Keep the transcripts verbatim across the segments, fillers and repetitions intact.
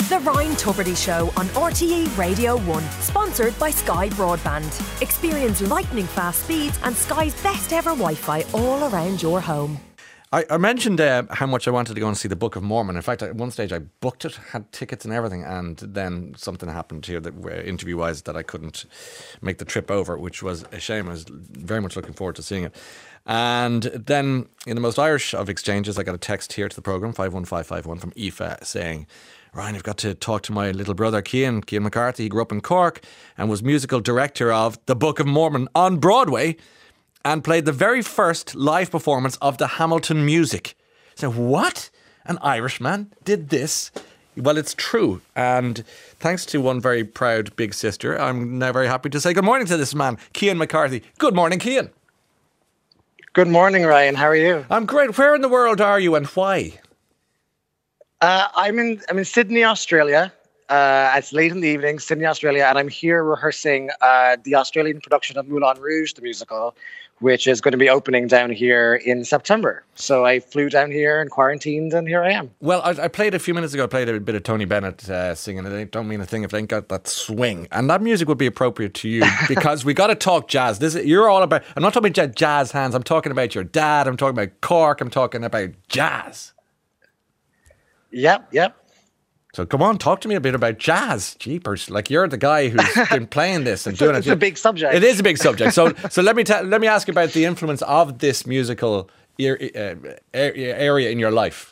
The Ryan Tubridy Show on R T E Radio one, sponsored by Sky Broadband. Experience lightning fast speeds and Sky's best ever Wi-Fi all around your home. I, I mentioned uh, how much I wanted to go and see the Book of Mormon. In fact, at one stage I booked it, had tickets and everything, and then something happened here that uh, interview-wise that I couldn't make the trip over, which was a shame. I was very much looking forward to seeing it. And then, in the most Irish of exchanges, I got a text here to the programme, five one five five one, from Aoife saying, Ryan, I've got to talk to my little brother, Cian, Cian McCarthy. He grew up in Cork and was musical director of The Book of Mormon on Broadway and played the very first live performance of the Hamilton music. So what? An Irishman did this? Well, it's true. And thanks to one very proud big sister, I'm now very happy to say good morning to this man, Cian McCarthy. Good morning, Cian. Good morning, Ryan. How are you? I'm great. Where in the world are you and why? Uh, I'm in I'm in Sydney, Australia. Uh, it's late in the evening, Sydney, Australia, and I'm here rehearsing uh, the Australian production of Moulin Rouge, the musical, which is going to be opening down here in September. So I flew down here and quarantined, and here I am. Well, I, I played a few minutes ago, I played a bit of Tony Bennett uh, singing. It don't mean a thing if they ain't got that swing. And that music would be appropriate to you because we got to talk jazz. This You're all about, I'm not talking about jazz hands, I'm talking about your dad, I'm talking about Cork, I'm talking about jazz. Yep, yep. So come on, talk to me a bit about jazz. Jeepers, like you're the guy who's been playing this and it's doing a, it. It's a big subject. It is a big subject. So, so let me ta- let me ask you about the influence of this musical er- uh, area in your life.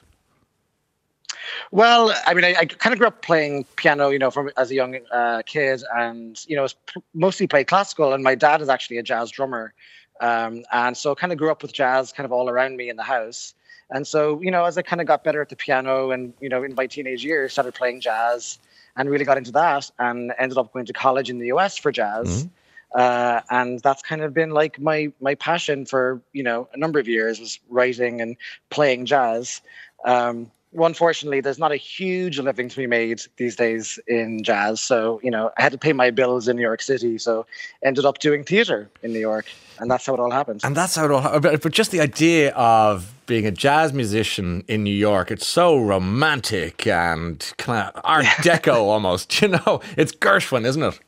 Well, I mean, I, I kind of grew up playing piano, you know, from as a young uh, kid, and you know, mostly played classical. And my dad is actually a jazz drummer, um, and so kind of grew up with jazz kind of all around me in the house. And so, you know, as I kind of got better at the piano and, you know, in my teenage years, started playing jazz and really got into that and ended up going to college in the U S for jazz. Mm-hmm. Uh, and that's kind of been like my my passion for, you know, a number of years was writing and playing jazz. Um, well, unfortunately, there's not a huge living to be made these days in jazz. So, you know, I had to pay my bills in New York City. So ended up doing theatre in New York. And that's how it all happened. And that's how it all happened. But just the idea of being a jazz musician in New York, it's so romantic and kind of Art Deco almost. You know, it's Gershwin, isn't it?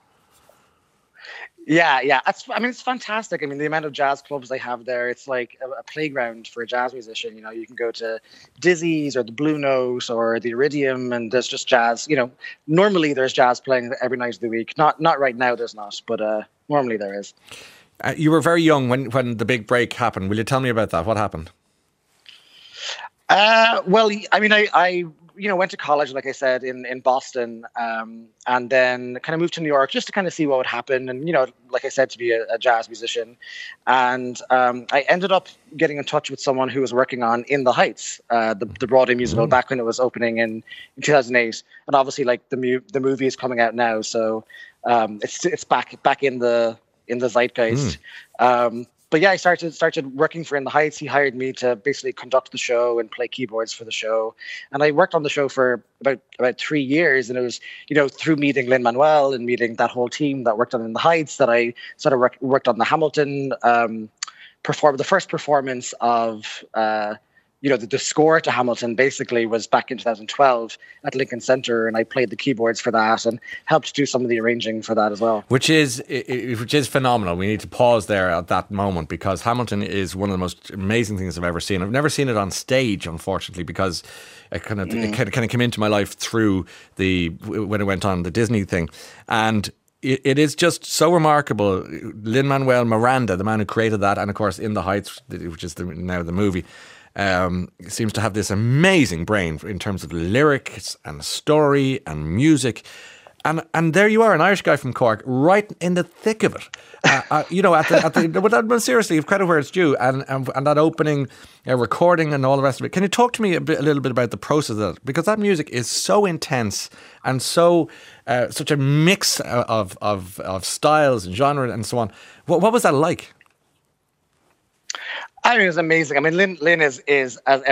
Yeah, yeah. It's, I mean, it's fantastic. I mean, the amount of jazz clubs they have there, it's like a, a playground for a jazz musician. You know, you can go to Dizzy's or the Blue Note or the Iridium, and there's just jazz. You know, normally there's jazz playing every night of the week. Not not right now, there's not, but uh, normally there is. Uh, you were very young when, when the big break happened. Will you tell me about that? What happened? Uh, well, I mean, I, I, you know, went to college, like I said, in, in Boston, um, and then kind of moved to New York just to kind of see what would happen. And, you know, like I said, to be a, a jazz musician. And um, I ended up getting in touch with someone who was working on In the Heights, uh, the, the Broadway musical, mm-hmm. back when it was opening in, in two thousand eight. And obviously, like, the, mu- the movie is coming out now. So um, it's it's back back in the... in the zeitgeist. Mm. Um, but yeah, I started started working for In the Heights. He hired me to basically conduct the show and play keyboards for the show. And I worked on the show for about about three years. And it was, you know, through meeting Lin-Manuel and meeting that whole team that worked on In the Heights that I sort of work, worked on the Hamilton um, perform the first performance of uh, you know, the, the score to Hamilton basically was back in two thousand twelve at Lincoln Center, and I played the keyboards for that and helped do some of the arranging for that as well. Which is which is phenomenal. We need to pause there at that moment because Hamilton is one of the most amazing things I've ever seen. I've never seen it on stage, unfortunately, because it kind of mm. it kind of, kind of came into my life through the when it went on the Disney thing, and it, it is just so remarkable. Lin-Manuel Miranda, the man who created that, and of course In the Heights, which is the, now the movie. Um, seems to have this amazing brain in terms of lyrics and story and music. And and there you are, an Irish guy from Cork, right in the thick of it. Uh, uh, you know, at the, at the but, but seriously, give credit where it's due. And and, and that opening uh, recording and all the rest of it. Can you talk to me a, bit, a little bit about the process of that? Because that music is so intense and so uh, such a mix of, of of styles and genre and so on. What what was that like? I mean, it was amazing. I mean, Lynn, Lynn is, is as every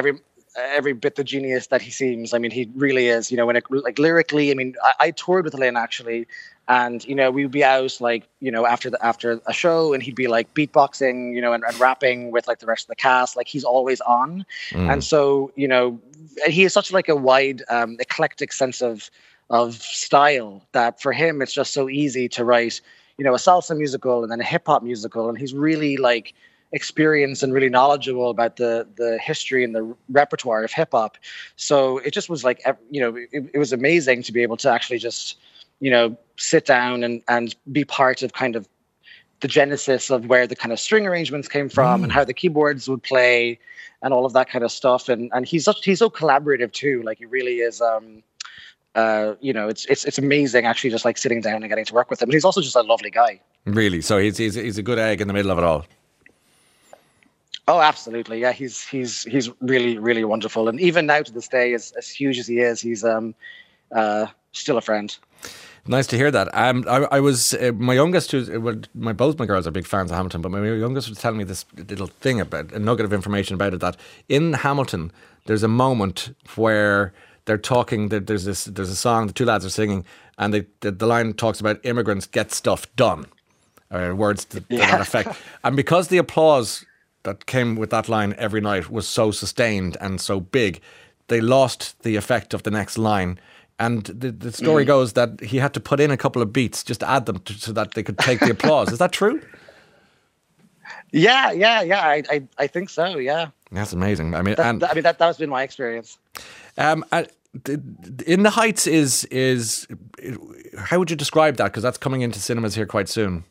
every bit the genius that he seems. I mean, he really is. You know, when it like lyrically, I mean, I, I toured with Lynn actually, and you know, we'd be out like you know after the after a show, and he'd be like beatboxing, you know, and, and rapping with like the rest of the cast. Like he's always on, mm. and so you know, he has such like a wide, um, eclectic sense of of style that for him it's just so easy to write, you know, a salsa musical and then a hip hop musical, and he's really like experienced and really knowledgeable about the the history and the repertoire of hip hop. So it just was like, you know, it, it was amazing to be able to actually just, you know, sit down and and be part of kind of the genesis of where the kind of string arrangements came from mm. and how the keyboards would play and all of that kind of stuff. And and he's such he's so collaborative too. Like he really is. Um, Uh, you know, it's it's it's amazing actually just like sitting down and getting to work with him. And he's also just a lovely guy. Really? So he's he's he's a good egg in the middle of it all. Oh, absolutely. Yeah, he's he's he's really really wonderful. And even now to this day, as as huge as he is, he's um uh still a friend. Nice to hear that. Um, I, I was uh, my youngest, who's well, my both my girls are big fans of Hamilton, but my youngest was telling me this little thing about a nugget of information about it, that in Hamilton there's a moment where they're talking. There's this. There's a song the two lads are singing, and they, the, the line talks about immigrants get stuff done, or words to, to yeah. that effect. And because the applause that came with that line every night was so sustained and so big, they lost the effect of the next line. And the, the story mm. goes that he had to put in a couple of beats just to add them to, so that they could take the applause. Is that true? Yeah, yeah, yeah. I, I, I think so. Yeah, that's amazing. I mean, that, and I mean that that's been my experience. Um, uh, In the Heights is is how would you describe that? Because that's coming into cinemas here quite soon.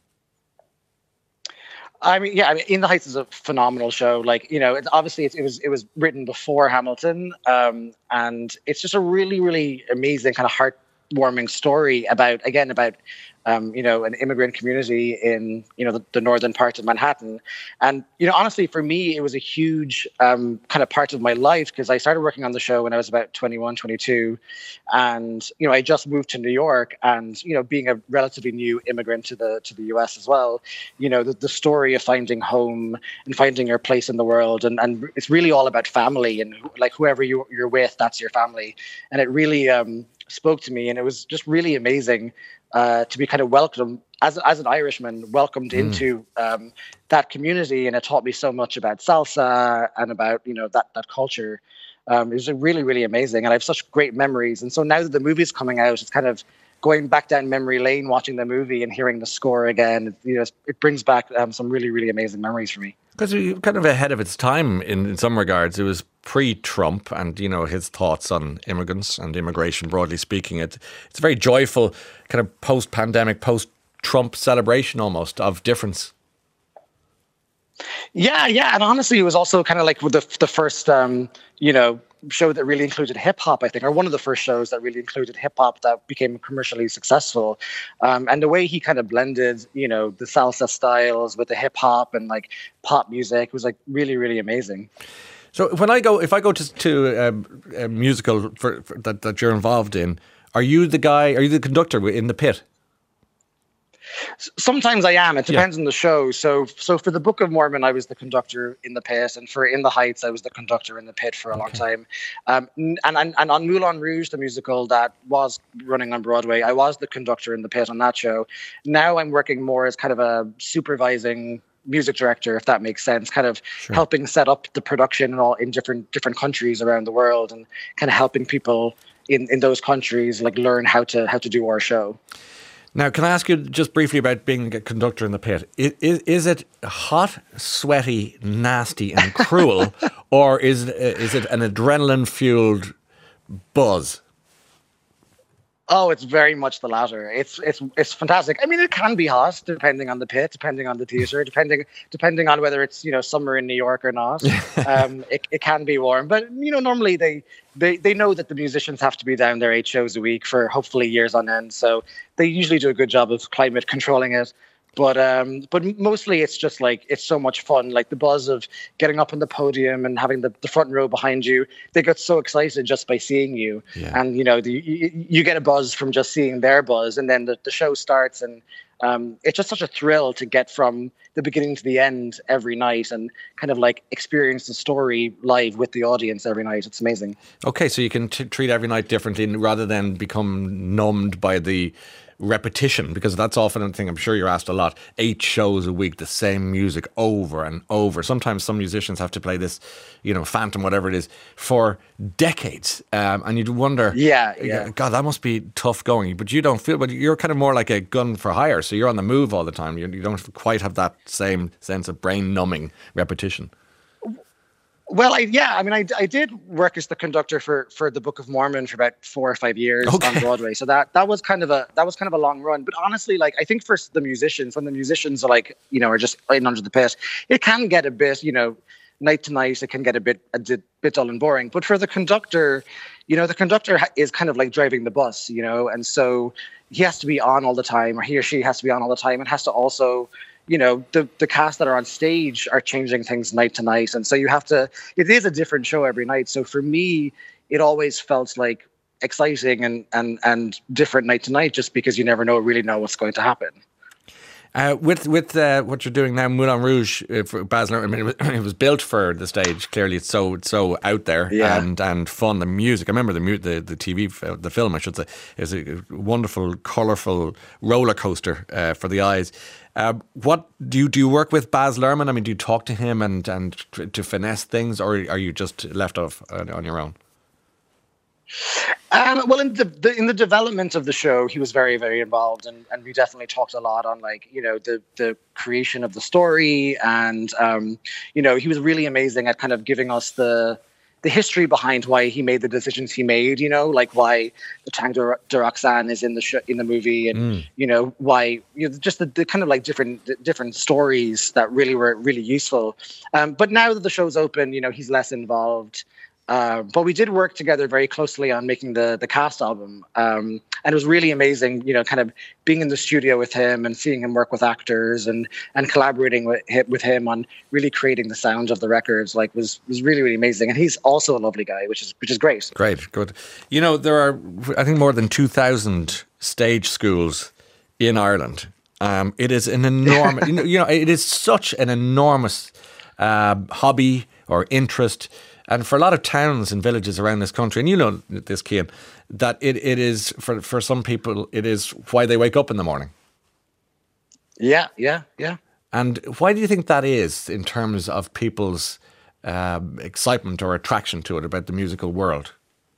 I mean, yeah, I mean, In the Heights is a phenomenal show. Like, you know, it's obviously it, it was it was written before Hamilton, um, and it's just a really, really amazing kind of heartwarming story about again about. Um, you know, an immigrant community in, you know, the, the northern part of Manhattan. And, you know, honestly, for me, it was a huge um, kind of part of my life because I started working on the show when I was about twenty-one, twenty-two. And, you know, I just moved to New York and, you know, being a relatively new immigrant to the to the U S as well, you know, the, the story of finding home and finding your place in the world. And, and it's really all about family and like whoever you, you're with, that's your family. And it really um, spoke to me. And it was just really amazing Uh, to be kind of welcomed as as an Irishman, welcomed mm. into um, that community, and it taught me so much about salsa and about you know that that culture. Um, it was really really amazing, and I have such great memories. And so now that the movie's coming out, it's kind of going back down memory lane, watching the movie and hearing the score again. It, you know, it brings back um, some really really amazing memories for me. Because we were kind of ahead of its time in, in some regards. It was pre-Trump and, you know, his thoughts on immigrants and immigration, broadly speaking. It, it's a very joyful kind of post-pandemic, post-Trump celebration almost of difference. Yeah, yeah. And honestly, it was also kind of like with the, the first, um, you know, show that really included hip hop, I think, or one of the first shows that really included hip hop that became commercially successful. Um, and the way he kind of blended, you know, the salsa styles with the hip hop and like pop music was like really, really amazing. So when I go, if I go to, to um, a musical for, for, that, that you're involved in, are you the guy, are you the conductor in the pit? Sometimes I am. It depends yeah. on the show. So, so for the Book of Mormon, I was the conductor in the pit, and for In the Heights, I was the conductor in the pit for a okay. long time. Um, and, and and on Moulin Rouge, the musical that was running on Broadway, I was the conductor in the pit on that show. Now I'm working more as kind of a supervising music director, if that makes sense, kind of sure. helping set up the production and all in different different countries around the world, and kind of helping people in, in those countries like learn how to how to do our show. Now, can I ask you just briefly about being a conductor in the pit? Is, is it hot, sweaty, nasty and cruel, or is, is it an adrenaline-fueled buzz? Oh, it's very much the latter. It's it's it's fantastic. I mean, it can be hot depending on the pit, depending on the theater, depending depending on whether it's you know summer in New York or not. um, it it can be warm, but you know normally they they they know that the musicians have to be down there eight shows a week for hopefully years on end. So they usually do a good job of climate controlling it. But um, but mostly it's just like, it's so much fun. Like the buzz of getting up on the podium and having the, the front row behind you. They get so excited just by seeing you. Yeah. And, you know, the, you, you get a buzz from just seeing their buzz. And then the, the show starts. And um, it's just such a thrill to get from the beginning to the end every night and kind of like experience the story live with the audience every night. It's amazing. Okay, so you can t- treat every night differently rather than become numbed by the repetition, because that's often a thing I'm sure you're asked a lot. Eight shows a week, the same music over and over. Sometimes some musicians have to play this, you know, Phantom, whatever it is, for decades. Um, and you'd wonder, yeah, yeah, God, that must be tough going. But you don't feel, but you're kind of more like a gun for hire. So you're on the move all the time. You, you don't quite have that same sense of brain numbing repetition. Well, I, yeah, I mean, I, I did work as the conductor for, for the Book of Mormon for about four or five years okay. on Broadway. So that, that was kind of a that was kind of a long run. But honestly, like I think for the musicians, when the musicians are like, you know, are just in under the pit, it can get a bit, you know, night to night. It can get a bit a bit dull and boring. But for the conductor, you know, the conductor is kind of like driving the bus, you know, and so he has to be on all the time, or he or she has to be on all the time, and has to also, you know, the, the cast that are on stage are changing things night to night. And so you have to, it is a different show every night. So for me, it always felt like exciting and, and, and different night to night, just because you never know, really know what's going to happen. Uh, with with uh, what you're doing now, Moulin Rouge, uh, for Baz Luhrmann, I mean, it was, it was built for the stage. Clearly, it's so it's so out there yeah. and and fun. The music, I remember the mu- the the T V, the film, I should say, is a wonderful, colourful roller coaster uh, for the eyes. Uh, what do you do? You work with Baz Luhrmann? I mean, do you talk to him and and to finesse things, or are you just left off on, on your own? Um, well, in the, the in the development of the show, he was very, very involved, and, and we definitely talked a lot on, like, you know, the the creation of the story, and um, you know, he was really amazing at kind of giving us the the history behind why he made the decisions he made. You know, like why the Tang de, de Roxanne is in the sh- in the movie, and mm. you know why, you know, just the, the kind of like different different stories that really were really useful. Um, but now that the show's open, you know, he's less involved. Uh, but we did work together very closely on making the the cast album, um, and it was really amazing. You know, kind of being in the studio with him and seeing him work with actors and and collaborating with with him on really creating the sound of the records. Like was was really, really amazing. And he's also a lovely guy, which is which is great. Great, good. You know, there are, I think, more than two thousand stage schools in Ireland. Um, it is an enormous. you know, you know, it is such an enormous uh, hobby or interest. And for a lot of towns and villages around this country, and you know this, Cian, that it, it is, for, for some people, it is why they wake up in the morning. Yeah, yeah, yeah. And why do you think that is in terms of people's um, excitement or attraction to it, about the musical world?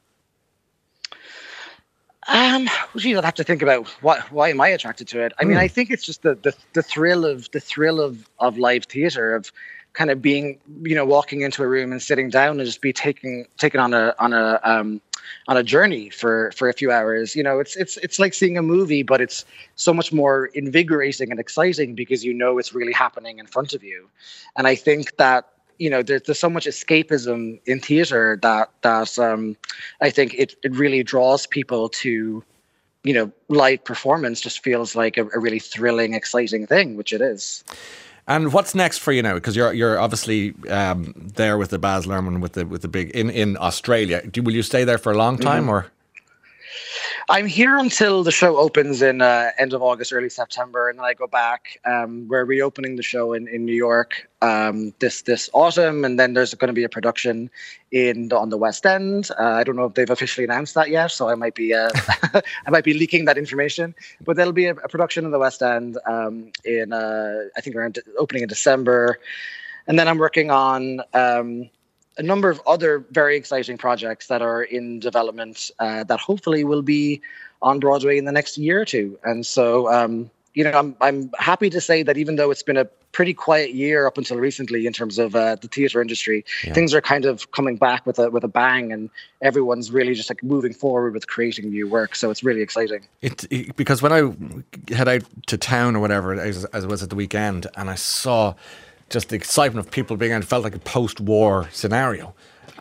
Um, well, geez, I'd have to think about what, why am I attracted to it? I mean, mm. I think it's just the, the, the thrill of the thrill of, of live theatre, of kind of being, you know, walking into a room and sitting down and just be taking taken on a on a um, on a journey for, for a few hours. You know, it's it's it's like seeing a movie, but it's so much more invigorating and exciting because you know it's really happening in front of you. And I think that, you know, there's, there's so much escapism in theatre that that um, I think it it really draws people to, you know, live performance. Just feels like a, a really thrilling, exciting thing, which it is. And what's next for you now? Because you're you're obviously um, there with the Baz Luhrmann with the with the big in, in Australia. Do, will you stay there for a long time, mm-hmm. or? I'm here until the show opens in uh, end of August, early September, and then I go back. Um, we're reopening the show in, in New York um, this this autumn, and then there's going to be a production in on the West End. Uh, I don't know if they've officially announced that yet, so I might be uh, I might be leaking that information. But there'll be a, a production in the West End um, in uh, I think around opening in December, and then I'm working on. Um, a number of other very exciting projects that are in development uh, that hopefully will be on Broadway in the next year or two. And so, um, you know, I'm I'm happy to say that even though it's been a pretty quiet year up until recently in terms of uh, the theatre industry, yeah. things are kind of coming back with a with a bang, and everyone's really just like moving forward with creating new work. So it's really exciting. It, it because when I head out to town or whatever, as, as it was at the weekend, and I saw just the excitement of people being out, it felt like a post-war scenario.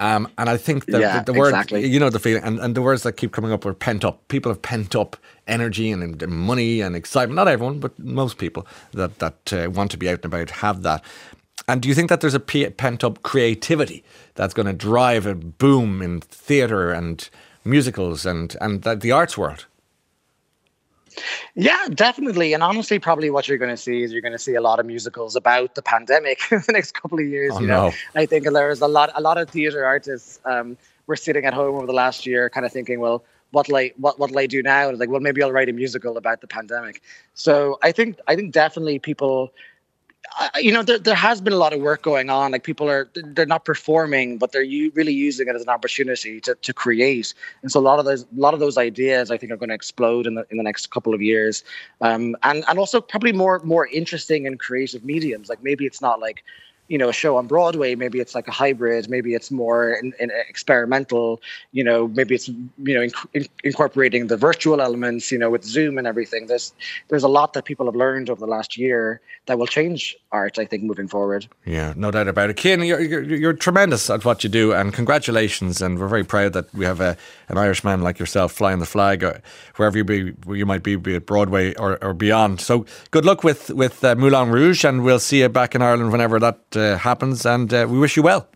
Um, and I think the, yeah, the, the word, exactly. you know, the feeling, and, and the words that keep coming up are pent up. People have pent up energy and, and money and excitement. Not everyone, but most people that, that uh, want to be out and about have that. And do you think that there's a pent up creativity that's going to drive a boom in theatre and musicals and, and the, the arts world? Yeah, definitely. And honestly, probably what you're going to see is you're going to see a lot of musicals about the pandemic in the next couple of years. Oh, you know, no. I think there's a lot, a lot of theatre artists um, were sitting at home over the last year, kind of thinking, well, what'll I, what, what'll I do now? And it's like, well, maybe I'll write a musical about the pandemic. So I think, I think definitely people. I, you know, there there has been a lot of work going on. Like people are, they're not performing, but they're u- really using it as an opportunity to, to create. And so a lot of those, a lot of those ideas, I think, are going to explode in the in the next couple of years. Um, and and also probably more more interesting and creative mediums. Like maybe it's not like, you know, a show on Broadway. Maybe it's like a hybrid. Maybe it's more in, in experimental. You know, maybe it's, you know, in, in, incorporating the virtual elements. You know, with Zoom and everything. There's there's a lot that people have learned over the last year that will change art, I think, moving forward. Yeah, no doubt about it. Cian, you're, you're, you're tremendous at what you do, and congratulations. And we're very proud that we have a, an Irishman like yourself flying the flag uh, wherever you be, where you might be, be it Broadway or, or beyond. So good luck with with uh, Moulin Rouge, and we'll see you back in Ireland whenever that uh, happens. And uh, we wish you well.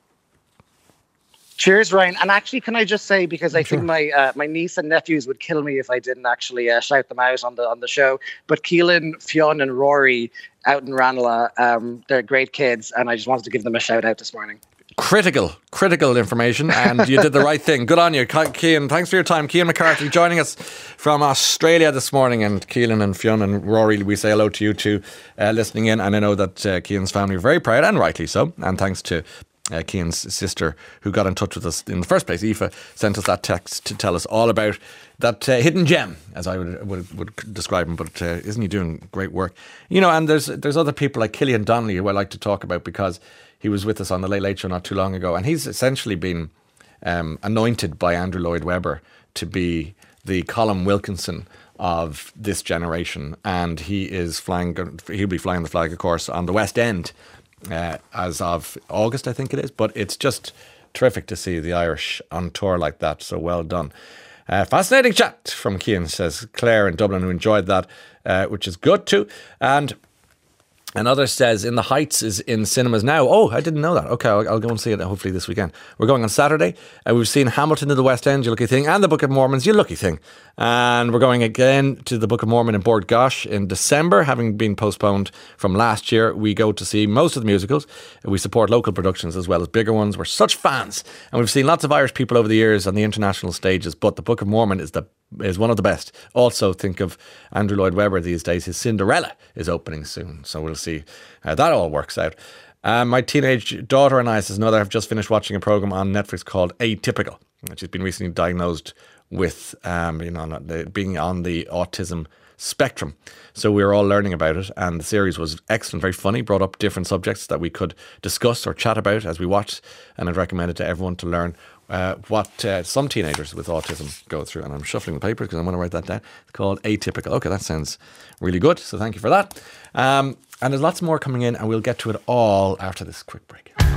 Cheers, Ryan. And actually, can I just say, because I Sure. think my uh, my niece and nephews would kill me if I didn't actually uh, shout them out on the on the show. But Keelan, Fionn, and Rory out in Ranelagh, um, they're great kids, and I just wanted to give them a shout out this morning. Critical, critical information, and you did the right thing. Good on you, Cian. Thanks for your time. Cian McCarthy joining us from Australia this morning, and Keelan and Fionn and Rory, we say hello to you two uh, listening in, and I know that uh, Cian's family are very proud, and rightly so, and thanks to Uh, Cian's sister, who got in touch with us in the first place. Aoife sent us that text to tell us all about that uh, hidden gem, as I would would, would describe him. But uh, isn't he doing great work? You know, and there's there's other people like Killian Donnelly who I like to talk about, because he was with us on the Late Late Show not too long ago, and he's essentially been um, anointed by Andrew Lloyd Webber to be the Colin Wilkinson of this generation, and he is flying. He'll be flying the flag, of course, on the West End. Uh, as of August, I think it is. But it's just terrific to see the Irish on tour like that. So well done. Uh, fascinating chat from Cian, says Claire in Dublin, who enjoyed that, uh, which is good too. And another says, In the Heights is in cinemas now. Oh, I didn't know that. Okay, I'll, I'll go and see it hopefully this weekend. We're going on Saturday. Uh, we've seen Hamilton in the West End, you lucky thing, and the Book of Mormons, you lucky thing. And we're going again to the Book of Mormon in Bord Gosh in December, having been postponed from last year. We go to see most of the musicals. We support local productions as well as bigger ones. We're such fans. And we've seen lots of Irish people over the years on the international stages, but the Book of Mormon is the is one of the best. Also, think of Andrew Lloyd Webber these days. His Cinderella is opening soon, so we'll see how that all works out. Um, my teenage daughter and I, says another, have just finished watching a program on Netflix called Atypical. She's been recently diagnosed with um, you know, the, being on the autism spectrum. So we were all learning about it, and the series was excellent, very funny, brought up different subjects that we could discuss or chat about as we watched, and I'd recommend it to everyone to learn uh, what uh, some teenagers with autism go through. And I'm shuffling the paper because I want to write that down. It's called Atypical. Okay, that sounds really good, so thank you for that. Um, and there's lots more coming in, and we'll get to it all after this quick break.